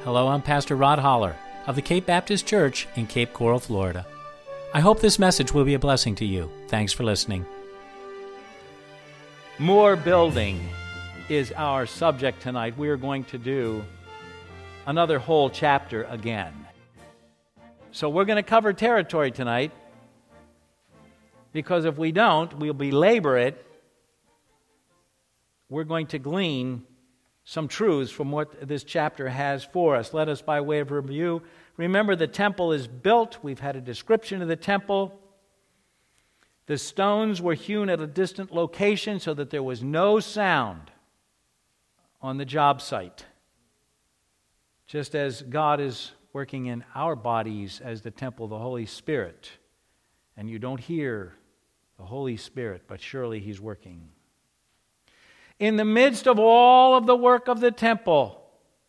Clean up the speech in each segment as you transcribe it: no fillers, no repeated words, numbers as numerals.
Hello, I'm Pastor Rod Holler of the Cape Baptist Church in Cape Coral, Florida. I hope this message will be a blessing to you. Thanks for listening. More building is our subject tonight. We are going to do another whole chapter again. So we're going to cover territory tonight, because if we don't, we'll belabor it. We're going to glean some truths from what this chapter has for us. Let us, by way of review, remember the temple is built. We've had a description of the temple. The stones were hewn at a distant location so that there was no sound on the job site. Just as God is working in our bodies as the temple of the Holy Spirit, and you don't hear the Holy Spirit, but surely He's working. In the midst of all of the work of the temple,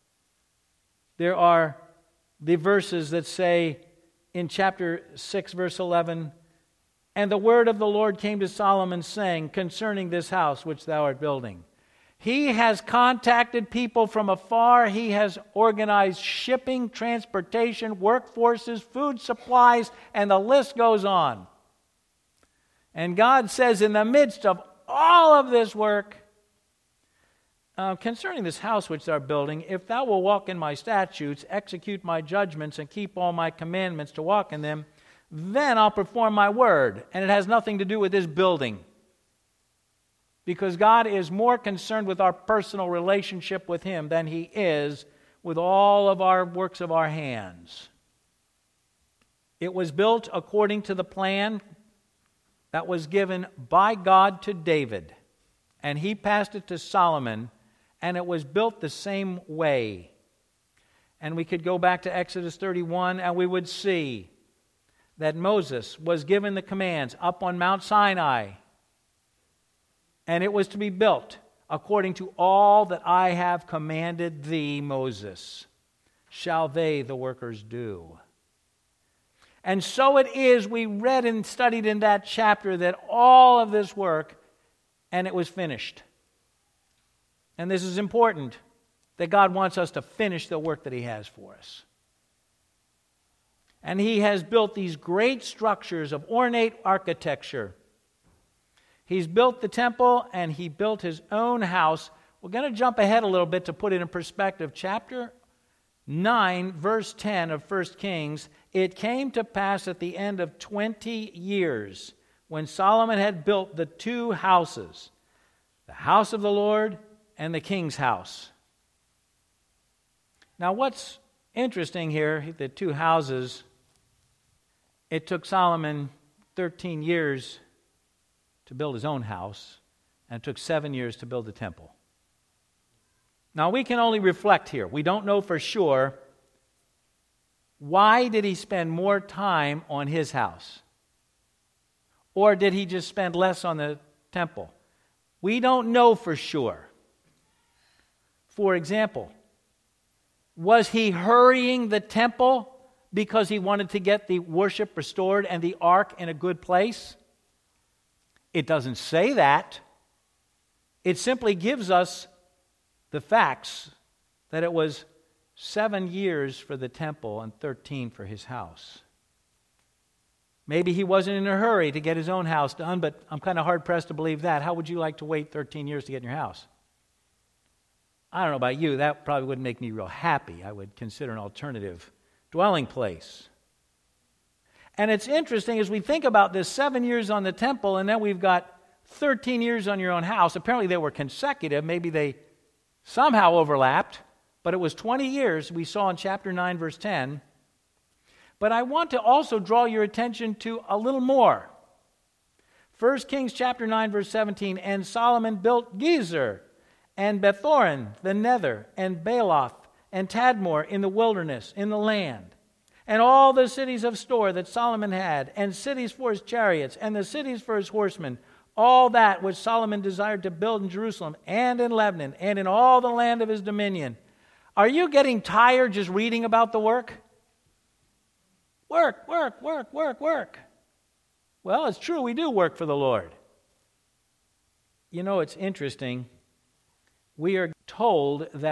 there are the verses that say in chapter 6, verse 11, "And the word of the Lord came to Solomon, saying, concerning this house which thou art building." He has contacted people from afar. He has organized shipping, transportation, workforces, food supplies, and the list goes on. And God says, in the midst of all of this work, concerning this house which thou art building, if thou wilt walk in my statutes, execute my judgments, and keep all my commandments to walk in them, then I'll perform my word. And it has nothing to do with this building, because God is more concerned with our personal relationship with Him than He is with all of our works of our hands. It was built according to the plan that was given by God to David, and he passed it to Solomon, and it was built the same way. And we could go back to Exodus 31, and we would see that Moses was given the commands up on Mount Sinai, and it was to be built according to all that I have commanded thee, Moses, shall they, the workers, do. And so it is, we read and studied in that chapter, that all of this work, and it was finished. And this is important, that God wants us to finish the work that He has for us. And He has built these great structures of ornate architecture. He's built the temple, and He built His own house. We're going to jump ahead a little bit to put it in perspective. Chapter 9, verse 10 of 1 Kings, "It came to pass at the end of 20 years, when Solomon had built the two houses, the house of the Lord and the king's house." Now what's interesting here, the two houses, it took Solomon 13 years to build his own house, and it took 7 years to build the temple. Now we can only reflect here. We don't know for sure. Why did he spend more time on his house? Or did he just spend less on the temple? We don't know for sure. For example, was he hurrying the temple because he wanted to get the worship restored and the ark in a good place? It doesn't say that. It simply gives us the facts that it was 7 years for the temple and 13 for his house. Maybe he wasn't in a hurry to get his own house done, but I'm kind of hard-pressed to believe that. How would you like to wait 13 years to get in your house? I don't know about you, that probably wouldn't make me real happy. I would consider an alternative dwelling place. And it's interesting as we think about this 7 years on the temple, and then we've got 13 years on your own house. Apparently they were consecutive. Maybe they somehow overlapped, but it was 20 years we saw in chapter 9, verse 10. But I want to also draw your attention to a little more. 1 Kings chapter 9, verse 17, "And Solomon built Gezer, and Bethoron, the nether, and Baaloth, and Tadmor in the wilderness, in the land, and all the cities of store that Solomon had, and cities for his chariots, and the cities for his horsemen, all that which Solomon desired to build in Jerusalem, and in Lebanon, and in all the land of his dominion." Are you getting tired just reading about the work? Work, work, work, work, work. Well, it's true, we do work for the Lord. You know, it's interesting. We are told that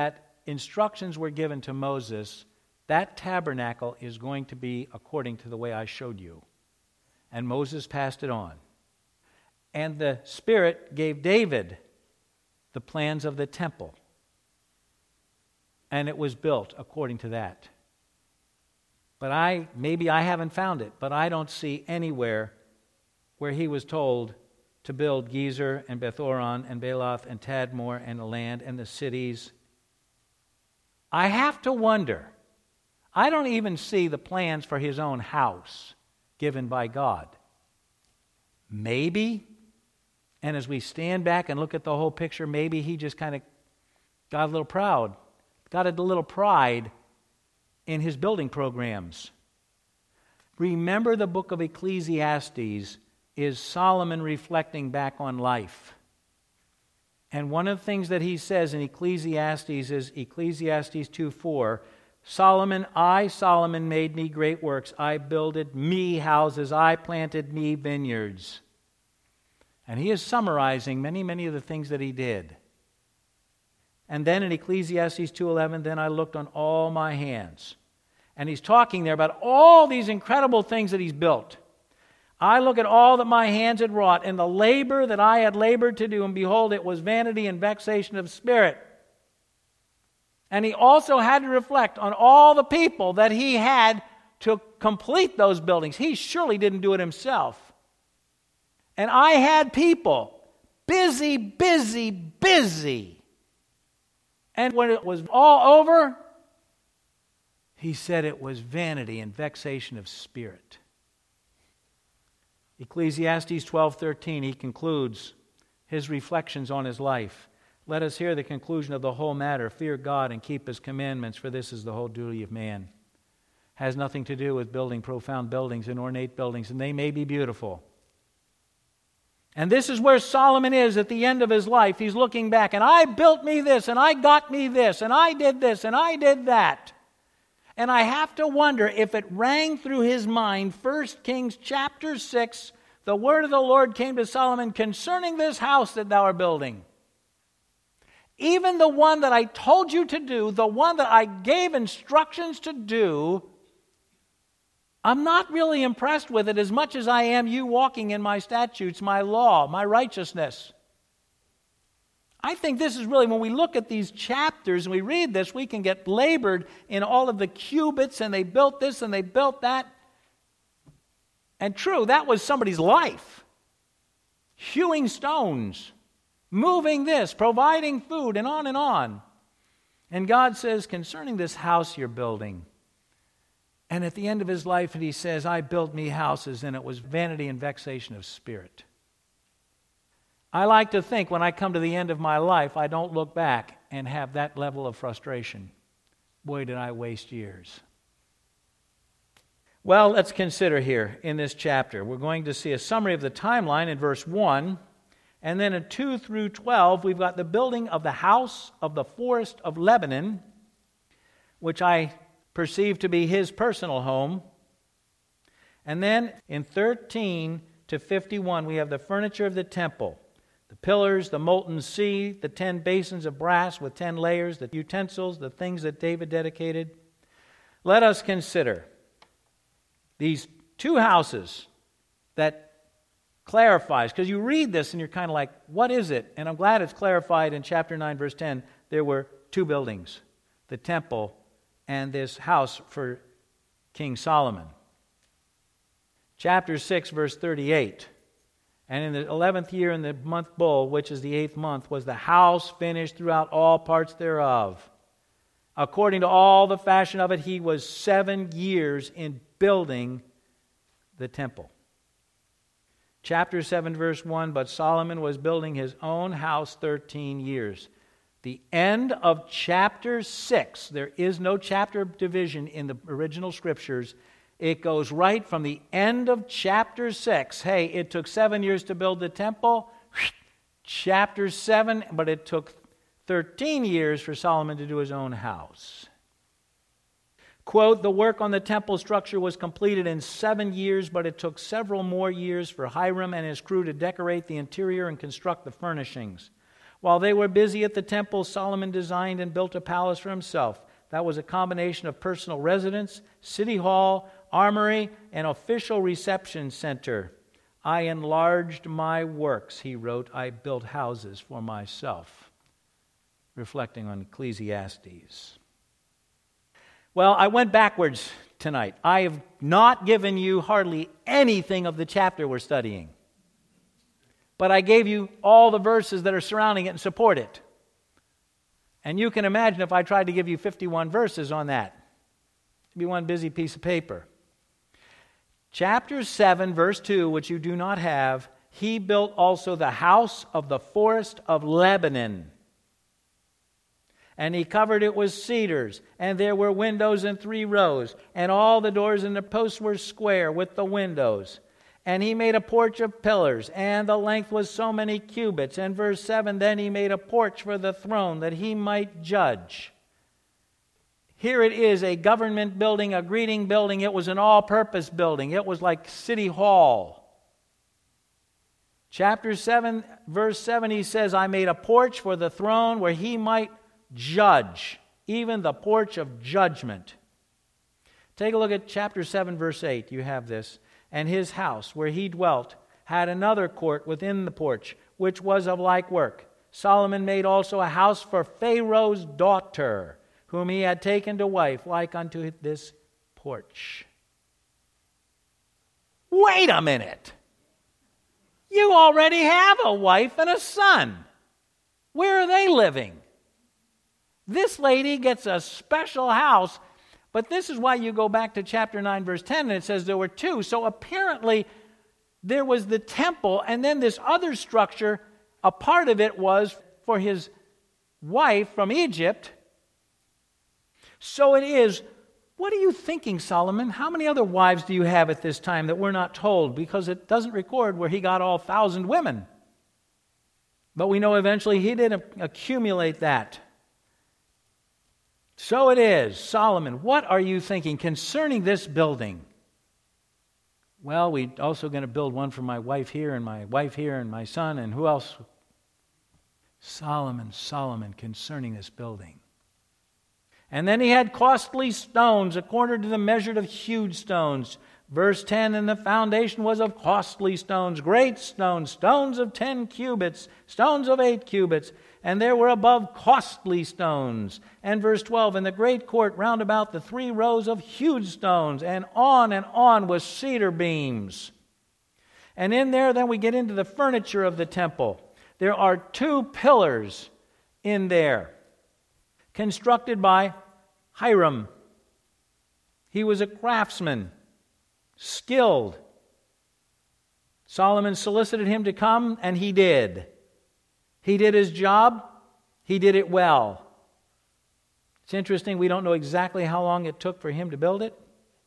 instructions were given to Moses, that tabernacle is going to be according to the way I showed you. And Moses passed it on. And the Spirit gave David the plans of the temple. And it was built according to that. But maybe I haven't found it, but I don't see anywhere where he was told to build Gezer and Bethoron and Baalath and Tadmor and the land and the cities. I have to wonder. I don't even see the plans for his own house given by God. Maybe, and as we stand back and look at the whole picture, maybe he just kind of got a little proud, got a little pride in his building programs. Remember, the book of Ecclesiastes is Solomon reflecting back on life. And one of the things that he says in Ecclesiastes is Ecclesiastes 2:4, Solomon made me great works. I builded me houses. I planted me vineyards. And he is summarizing many of the things that he did. And then in Ecclesiastes 2:11, then I looked on all my hands. And he's talking there about all these incredible things that he's built. I look at all that my hands had wrought, and the labor that I had labored to do, and behold, it was vanity and vexation of spirit. And he also had to reflect on all the people that he had to complete those buildings. He surely didn't do it himself. And I had people busy. And when it was all over, he said it was vanity and vexation of spirit. Ecclesiastes 12:13, he concludes his reflections on his life. Let us hear the conclusion of the whole matter. Fear God and keep his commandments, for this is the whole duty of man. Has nothing to do with building profound buildings and ornate buildings, and they may be beautiful. And this is where Solomon is at the end of his life. He's looking back, and I built me this, and I got me this, and I did this, and I did that. And I have to wonder if it rang through his mind, 1 Kings chapter 6, the word of the Lord came to Solomon concerning this house that thou art building. Even the one that I told you to do, the one that I gave instructions to do, I'm not really impressed with it as much as I am you walking in my statutes, my law, my righteousness. I think this is really, when we look at these chapters and we read this, we can get labored in all of the cubits, and they built this and they built that. And true, that was somebody's life. Hewing stones, moving this, providing food, and on and on. And God says, concerning this house you're building, and at the end of his life, he says, I built me houses, and it was vanity and vexation of spirit. I like to think when I come to the end of my life, I don't look back and have that level of frustration. Boy, did I waste years. Well, let's consider here in this chapter. We're going to see a summary of the timeline in verse 1. And then in 2 through 12, we've got the building of the house of the forest of Lebanon, which I perceive to be his personal home. And then in 13 to 51, we have the furniture of the temple, the pillars, the molten sea, the 10 basins of brass with 10 layers, the utensils, the things that David dedicated. Let us consider these two houses that clarifies, because you read this and you're kind of like, what is it? And I'm glad it's clarified in chapter 9, verse 10. There were two buildings, the temple and this house for King Solomon. Chapter 6, verse 38. And in the 11th year in the month Bul, which is the 8th month, was the house finished throughout all parts thereof. According to all the fashion of it, he was 7 years in building the temple. Chapter 7, verse 1, but Solomon was building his own house 13 years. The end of chapter 6, there is no chapter division in the original scriptures. It goes right from the end of chapter 6. Hey, it took 7 years to build the temple. Chapter 7, but it took 13 years for Solomon to do his own house. Quote, the work on the temple structure was completed in 7 years, but it took several more years for Hiram and his crew to decorate the interior and construct the furnishings. While they were busy at the temple, Solomon designed and built a palace for himself. That was a combination of personal residence, city hall, armory, and official reception center. I enlarged my works, he wrote. I built houses for myself. Reflecting on Ecclesiastes. Well, I went backwards tonight. I have not given you hardly anything of the chapter we're studying. But I gave you all the verses that are surrounding it and support it. And you can imagine if I tried to give you 51 verses on that. It'd be one busy piece of paper. Chapter 7, verse 2, which you do not have, he built also the house of the forest of Lebanon. And he covered it with cedars, and there were windows in 3 rows, and all the doors and the posts were square with the windows. And he made a porch of pillars, and the length was so many cubits. And verse 7, then he made a porch for the throne that he might judge. Here it is, a government building, a greeting building. It was an all-purpose building. It was like City Hall. Chapter 7, verse 7, he says, I made a porch for the throne where he might judge, even the porch of judgment. Take a look at chapter 7, verse 8. You have this. And his house, where he dwelt, had another court within the porch, which was of like work. Solomon made also a house for Pharaoh's daughter, whom he had taken to wife, like unto this porch. Wait a minute. You already have a wife and a son. Where are they living? This lady gets a special house. But this is why you go back to chapter 9, verse 10, and it says there were 2. So apparently there was the temple, and then this other structure, a part of it was for his wife from Egypt. So it is, what are you thinking, Solomon? How many other wives do you have at this time that we're not told? Because it doesn't record where he got all 1,000 women. But we know eventually he didn't accumulate that. So it is, Solomon, what are you thinking concerning this building? Well, we're also going to build one for my wife here, and my wife here, and my son, and who else? Solomon, concerning this building. And then he had costly stones, according to the measure of huge stones. Verse 10, and the foundation was of costly stones, great stones, stones of 10 cubits, stones of 8 cubits, and there were above costly stones. And verse 12, in the great court round about the 3 rows of huge stones, and on with cedar beams. And in there then we get into the furniture of the temple. There are 2 pillars in there, constructed by Hiram. He was a craftsman, skilled. Solomon solicited him to come, and he did. He did his job. He did it well. It's interesting, we don't know exactly how long it took for him to build it.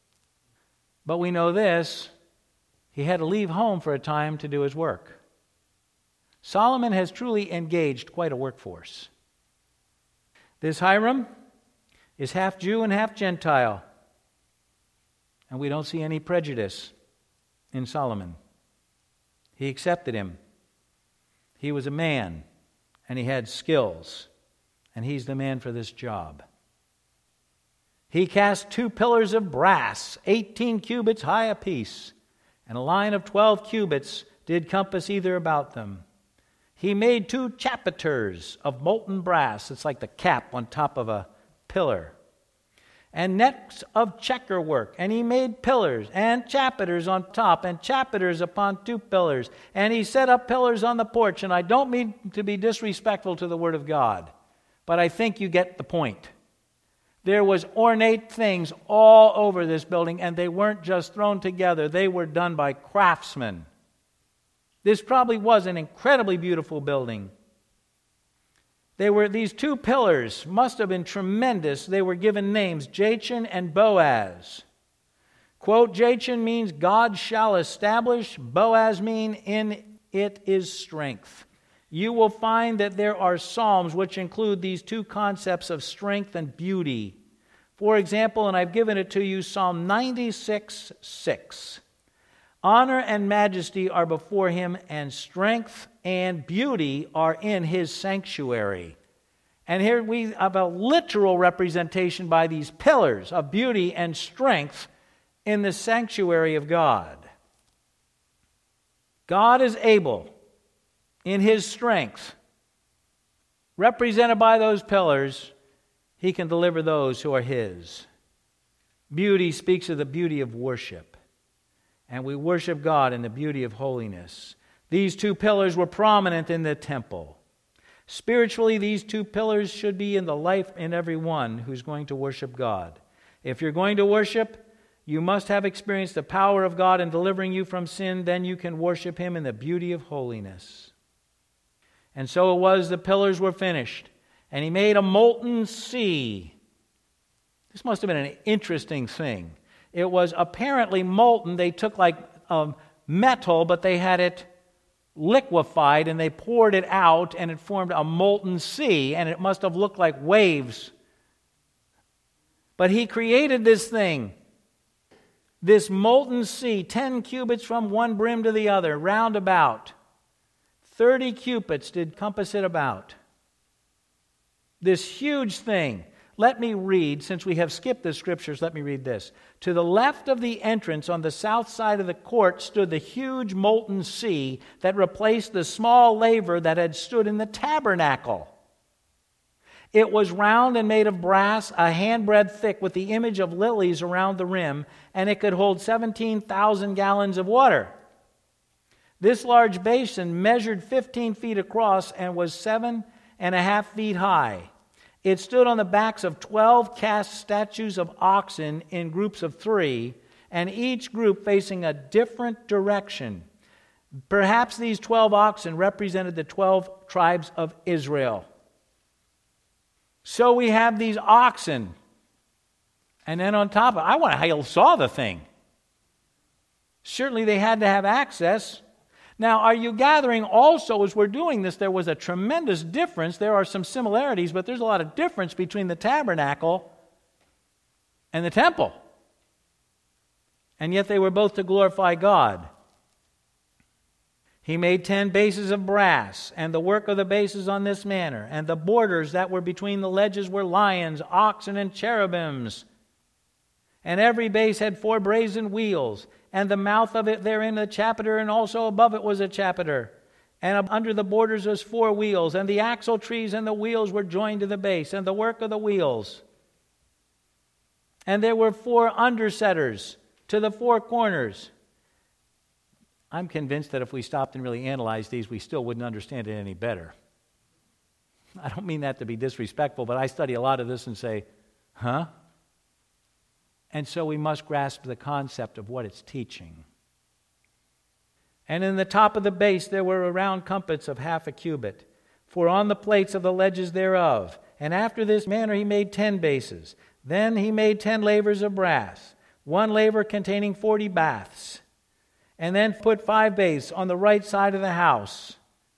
But we know this, he had to leave home for a time to do his work. Solomon has truly engaged quite a workforce. This Hiram is half Jew and half Gentile. And we don't see any prejudice in Solomon. He accepted him. He was a man, and he had skills, and he's the man for this job. He cast 2 pillars of brass, 18 cubits high apiece, and a line of 12 cubits did compass either about them. He made 2 chapiters of molten brass. It's like the cap on top of a pillar. And nets of checker work. And he made pillars and chapiters on top and chapiters upon 2 pillars. And he set up pillars on the porch. And I don't mean to be disrespectful to the Word of God, but I think you get the point. There was ornate things all over this building, and they weren't just thrown together. They were done by craftsmen. This probably was an incredibly beautiful building. These 2 pillars must have been tremendous. They were given names, Jachin and Boaz. Quote, Jachin means God shall establish. Boaz means in it is strength. You will find that there are psalms which include these 2 concepts of strength and beauty. For example, and I've given it to you, Psalm 96:6. Honor and majesty are before him, and strength and beauty are in his sanctuary. And here we have a literal representation by these pillars of beauty and strength in the sanctuary of God. God is able, in his strength, represented by those pillars, he can deliver those who are his. Beauty speaks of the beauty of worship. And we worship God in the beauty of holiness. These two pillars were prominent in the temple. Spiritually, these two pillars should be in the life in everyone who's going to worship God. If you're going to worship, you must have experienced the power of God in delivering you from sin. Then you can worship him in the beauty of holiness. And so it was, the pillars were finished. And he made a molten sea. This must have been an interesting thing. It was apparently molten. They took like metal, but they had it liquefied, and they poured it out, and it formed a molten sea, and it must have looked like waves. But he created this thing, this molten sea, 10 cubits from one brim to the other, round about. 30 cubits did compass it about. This huge thing. Let me read, since we have skipped the scriptures, let me read this. To the left of the entrance on the south side of the court stood the huge molten sea that replaced the small laver that had stood in the tabernacle. It was round and made of brass, a handbreadth thick, with the image of lilies around the rim, and it could hold 17,000 gallons of water. This large basin measured 15 feet across and was 7.5 feet high. It stood on the backs of 12 cast statues of oxen in groups of 3, and each group facing a different direction. Perhaps these 12 oxen represented the 12 tribes of Israel. So we have these oxen. And then on top of it, I wonder how you saw the thing. Certainly they had to have access. Now, are you gathering also, as we're doing this, there was a tremendous difference. There are some similarities, but there's a lot of difference between the tabernacle and the temple. And yet they were both to glorify God. He made 10 bases of brass, and the work of the bases on this manner. And the borders that were between the ledges were lions, oxen, and cherubims. And every base had 4 brazen wheels, and the mouth of it therein a chapiter, and also above it was a chapiter. And under the borders was 4 wheels, and the axle trees and the wheels were joined to the base, and the work of the wheels. And there were 4 undersetters to the 4 corners. I'm convinced that if we stopped and really analyzed these, we still wouldn't understand it any better. I don't mean that to be disrespectful, but I study a lot of this and say, huh? And so we must grasp the concept of what it's teaching. And in the top of the base there were a round compass of 1/2 cubit, for on the plates of the ledges thereof. And after this manner he made 10 bases. Then he made 10 lavers of brass, 1 laver containing 40 baths. And then put 5 bases on the right side of the house.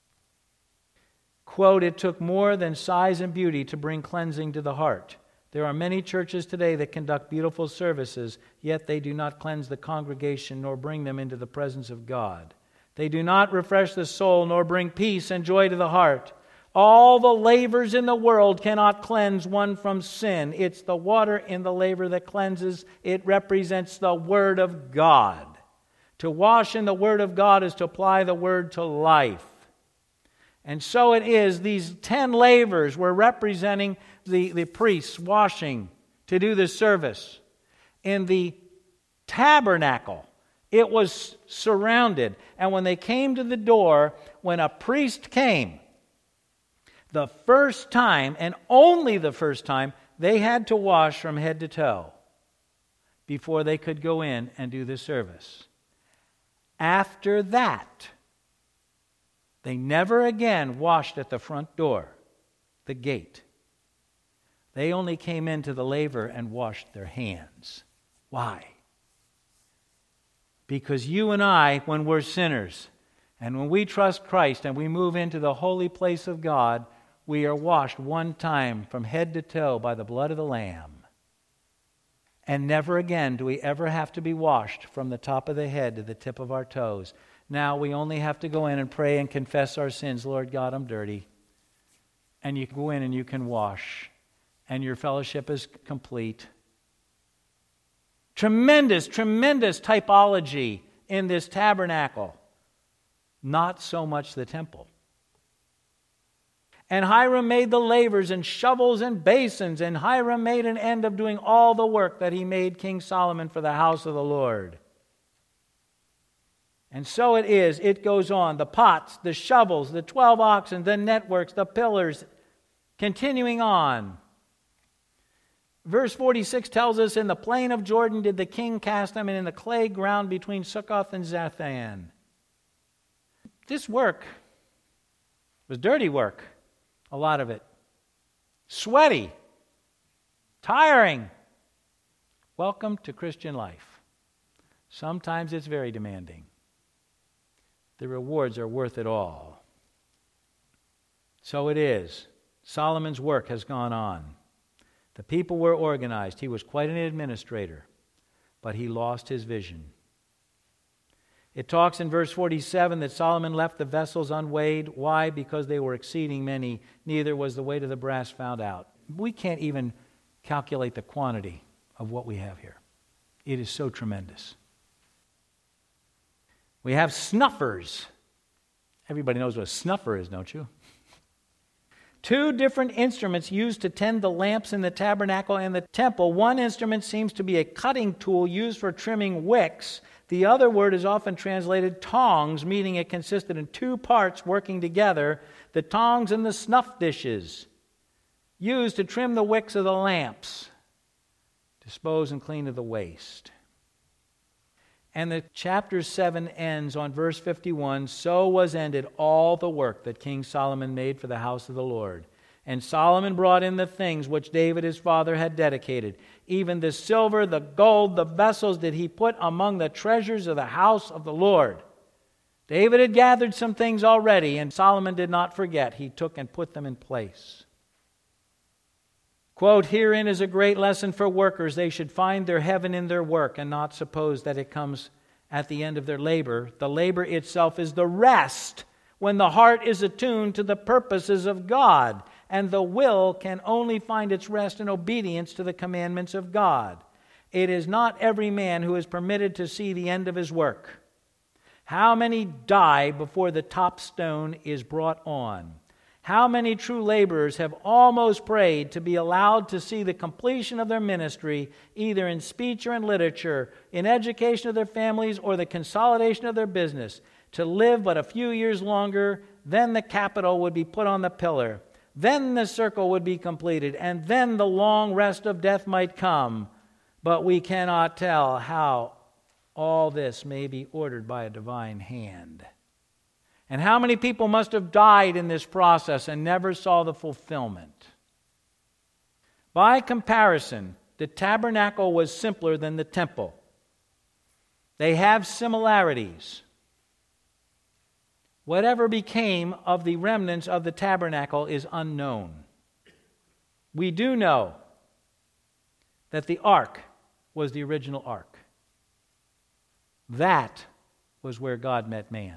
Quote, it took more than size and beauty to bring cleansing to the heart. There are many churches today that conduct beautiful services, yet they do not cleanse the congregation nor bring them into the presence of God. They do not refresh the soul nor bring peace and joy to the heart. All the lavers in the world cannot cleanse one from sin. It's the water in the laver that cleanses. It represents the Word of God. To wash in the Word of God is to apply the Word to life. And so it is, these 10 lavers were representing the priests washing to do the service. In the tabernacle, it was surrounded. And when they came to the door, when a priest came, the first time, and only the first time, they had to wash from head to toe before they could go in and do the service. After that, they never again washed at the front door, the gate. They only came into the laver and washed their hands. Why? Because you and I, when we're sinners, and when we trust Christ and we move into the holy place of God, we are washed one time from head to toe by the blood of the Lamb. And never again do we ever have to be washed from the top of the head to the tip of our toes. Now we only have to go in and pray and confess our sins. Lord God, I'm dirty. And you can go in and you can wash. And your fellowship is complete. Tremendous, tremendous typology in this tabernacle. Not so much the temple. And Hiram made the lavers and shovels and basins, and Hiram made an end of doing all the work that he made King Solomon for the house of the Lord. And so it is, it goes on, the pots, the shovels, the 12 oxen, the networks, the pillars, continuing on. Verse 46 tells us, in the plain of Jordan did the king cast them, and in the clay ground between Succoth and Zathan. This work was dirty work. A lot of it. Sweaty. Tiring. Welcome to Christian life. Sometimes it's very demanding. The rewards are worth it all. So it is. Solomon's work has gone on. The people were organized. He was quite an administrator, but he lost his vision. It talks in verse 47 that Solomon left the vessels unweighed. Why? Because they were exceeding many. Neither was the weight of the brass found out. We can't even calculate the quantity of what we have here. It is so tremendous. We have snuffers. Everybody knows what a snuffer is, don't you? 2 different instruments used to tend the lamps in the tabernacle and the temple. One instrument seems to be a cutting tool used for trimming wicks. The other word is often translated tongs, meaning it consisted in 2 parts working together, the tongs and the snuff dishes, used to trim the wicks of the lamps, dispose and clean of the waste. And the chapter 7 ends on verse 51, so was ended all the work that King Solomon made for the house of the Lord. And Solomon brought in the things which David his father had dedicated. Even the silver, the gold, the vessels did he put among the treasures of the house of the Lord. David had gathered some things already, and Solomon did not forget. He took and put them in place. Quote, herein is a great lesson for workers. They should find their heaven in their work and not suppose that it comes at the end of their labor. The labor itself is the rest when the heart is attuned to the purposes of God, and the will can only find its rest in obedience to the commandments of God. It is not every man who is permitted to see the end of his work. How many die before the top stone is brought on? How many true laborers have almost prayed to be allowed to see the completion of their ministry, either in speech or in literature, in education of their families or the consolidation of their business, to live but a few years longer, then the capital would be put on the pillar, then the circle would be completed, and then the long rest of death might come. But we cannot tell how all this may be ordered by a divine hand. And how many people must have died in this process and never saw the fulfillment? By comparison, the tabernacle was simpler than the temple. They have similarities. Whatever became of the remnants of the tabernacle is unknown. We do know that the ark was the original ark. That was where God met man.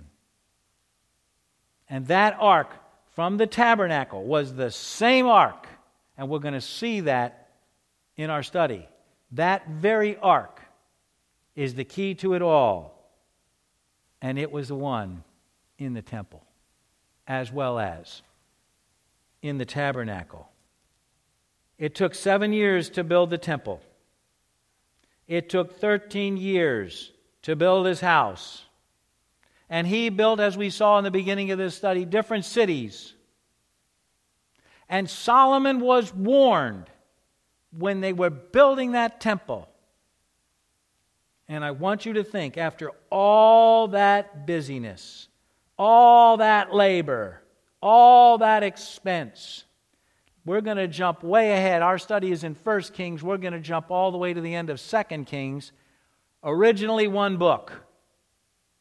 And that ark from the tabernacle was the same ark. And we're going to see that in our study. That very ark is the key to it all. And it was the one in the temple, as well as in the tabernacle. It took 7 years to build the temple. It took 13 years to build his house. And he built, as we saw in the beginning of this study, different cities. And Solomon was warned when they were building that temple. And I want you to think, after all that busyness, all that labor, all that expense, we're going to jump way ahead. Our study is in 1 Kings. We're going to jump all the way to the end of 2 Kings. Originally one book.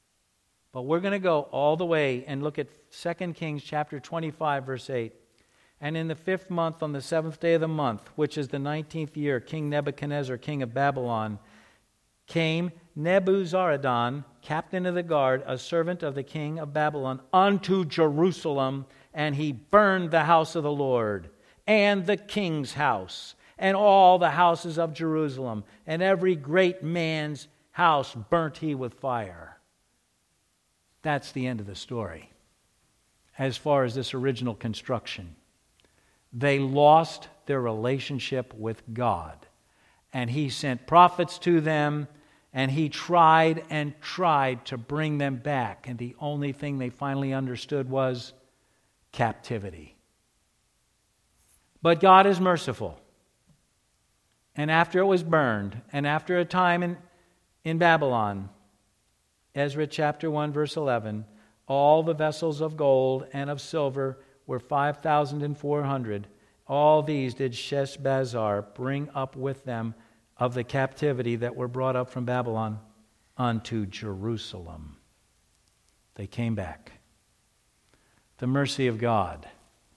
But we're going to go all the way and look at 2 Kings chapter 25, verse 8. And in the 5th month, on the 7th day of the month, which is the 19th year, King Nebuchadnezzar, king of Babylon, came Nebuzaradan, captain of the guard, a servant of the king of Babylon, unto Jerusalem, and he burned the house of the Lord, and the king's house, and all the houses of Jerusalem, and every great man's house burnt he with fire. That's the end of the story, as far as this original construction. They lost their relationship with God. And he sent prophets to them, and he tried and tried to bring them back. And the only thing they finally understood was captivity. But God is merciful. And after it was burned, and after a time in Babylon, Ezra chapter 1, verse 11, all the vessels of gold and of silver were 5,400. All these did Sheshbazzar bring up with them of the captivity that were brought up from Babylon unto Jerusalem. They came back. The mercy of God.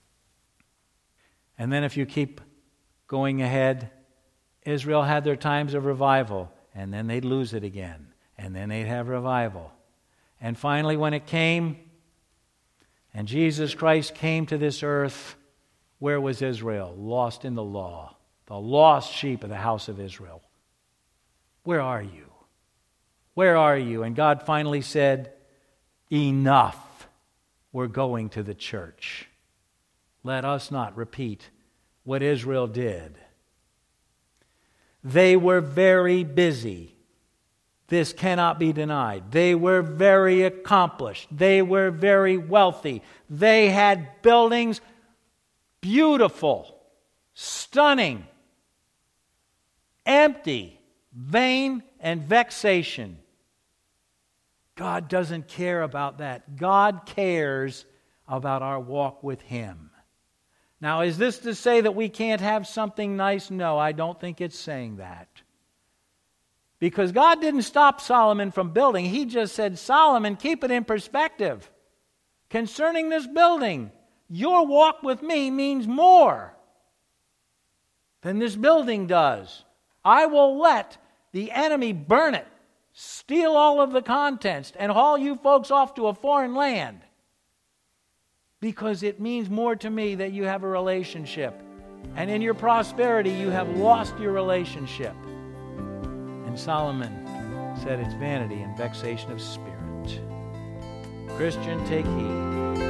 And then if you keep going ahead, Israel had their times of revival, and then they'd lose it again, and then they'd have revival. And finally, when it came, and Jesus Christ came to this earth, where was Israel? Lost in the law. The lost sheep of the house of Israel. Where are you? Where are you? And God finally said, enough. We're going to the church. Let us not repeat what Israel did. They were very busy. This cannot be denied. They were very accomplished. They were very wealthy. They had buildings beautiful, stunning, empty, vain, and vexation. God doesn't care about that. God cares about our walk with Him. Now, is this to say that we can't have something nice? No, I don't think it's saying that. Because God didn't stop Solomon from building. He just said, Solomon, keep it in perspective. Concerning this building, your walk with me means more than this building does. I will let the enemy burn it, steal all of the contents, and haul you folks off to a foreign land. Because it means more to me that you have a relationship. And in your prosperity, you have lost your relationship. And Solomon said it's vanity and vexation of spirit. Christian, take heed.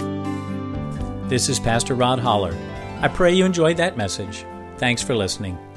This is Pastor Rod Holler. I pray you enjoyed that message. Thanks for listening.